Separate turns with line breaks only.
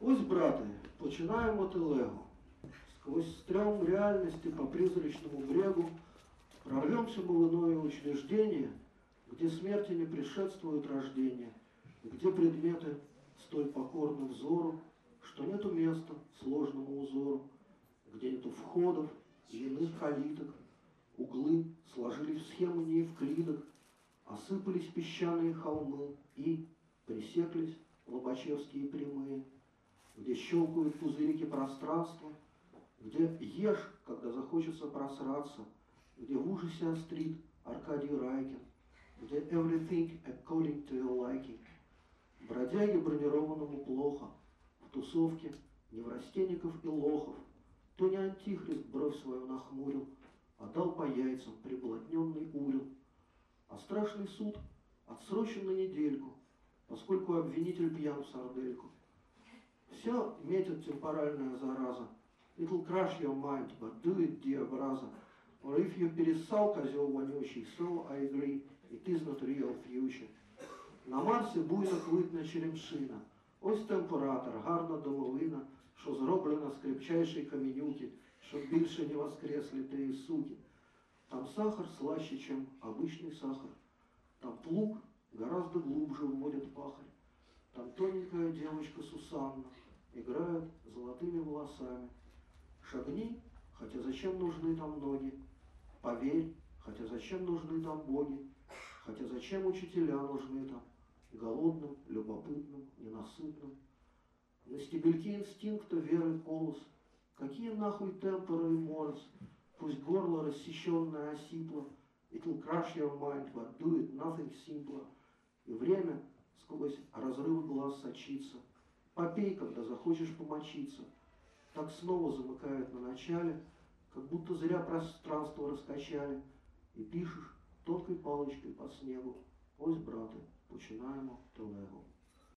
Ось, брате, починаємо телегу. Сквозь стрём реальности по призрачному брегу прорвемся мы в иное учреждение, где смерти не предшествует рождение, где предметы столь покорны взору, что нету места сложному узору, где нету входов и иных калиток, углы сложили в схемы неевклидок, осыпались песчаные холмы и пресеклись лобачевские прямые, где щелкают пузырики пространства, где ешь, когда захочется просраться, где в ужасе острит Аркадий Райкин, где everything according to your liking. Бродяге бронированному плохо, в тусовке неврастенников и лохов. То не антихрист бровь свою нахмурил, а дал по яйцам приблотненный урил. А страшный суд отсрочен на недельку, поскольку обвинитель пьян в сардельку. Все метит темпоральная зараза. It'll crush your mind, but do it, dear brother. Or if you перессал, козел вонючий, so I agree, it is not real future. На Марсі буйно квитне черемшина. Ось температор, гарна домовина, що зроблена з крепчайшої каменюки, щоб більше не воскресли тієї суки. Там сахар слаще, чем обычный сахар. Там плуг гораздо глубже уводит пахарь. Там тоненькая девочка Сусанна играет золотыми волосами. Шагни, хотя зачем нужны там ноги? Поверь, хотя зачем нужны там боги? Хотя зачем учителя нужны там? Голодным, любопытным, ненасытным. На стебельке инстинкта веры колос. Какие нахуй темпоры и морс? Пусть горло рассеченное осипло. It'll crush your mind, but do it, nothing simpler. И время сквозь разрывы глаз сочится. Попей, когда захочешь помочиться. Так снова замыкает на начале, как будто зря пространство раскачали. И пишешь тонкой палочкой по снегу. Ось, брате, починаємо телегу.